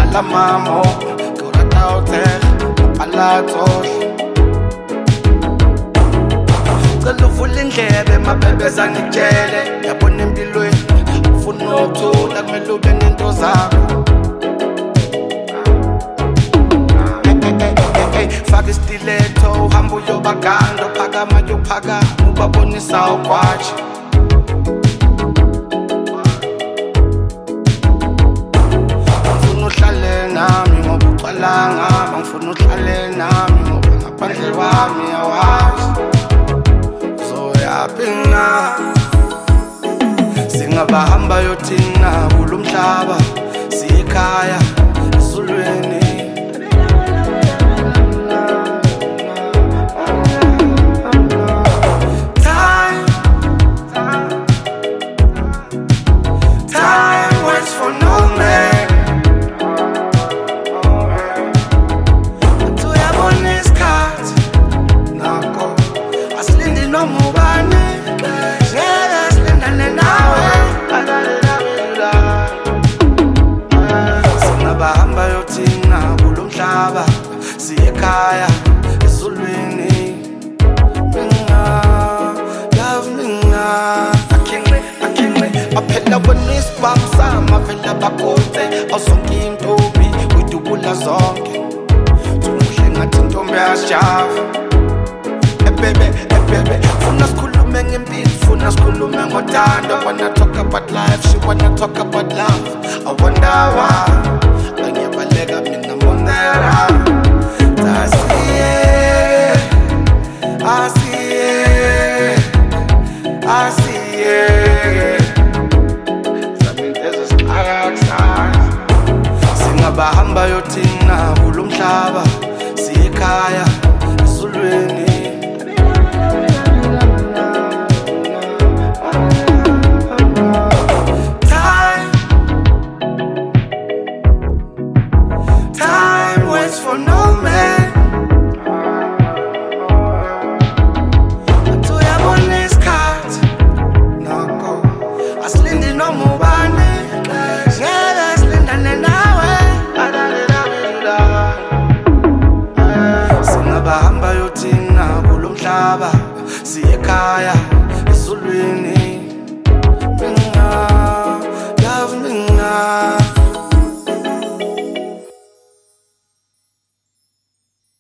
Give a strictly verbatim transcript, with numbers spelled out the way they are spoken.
la mamo ke o rata ho thekga palatsohle cela uvule indlebe mabebeza ngitshele yabona empilweni ufuna ukuthula kumele ube nento zakho faka istiletto uhamba uyobaganda uphakama uyophakama ubabonisa ukwaji ngifuna uhlale nami ngoba ucalanga ngifuna uhlale nami ngoba ngaphandle kwami awazi zoyaphi na singabahamba yothina kulomhlaba siyekhaya ezulwini bahamba yothina kulomhlaba siyekhaya ezulwini mina love mina akingle akingle aphela bonisibam sama vela bakote awuzonke intombi uyidubula zonke tumuhle ngathi intombi yasijava ebebe ebebe funa sikhulume ngempilo funa sikhulume ngothando wanna talk about life she wanna talk about love I wonder why angiyabaleka mina mbonera asiye asiye asiye zamintezwe siqhakaza singabahamba yothina kulomhlaba siyekhaya ezulwini for no man tuyabona isikhathi nako asilindi noma ubani ngeke silindane nawe singabahamba yothina kulomhlaba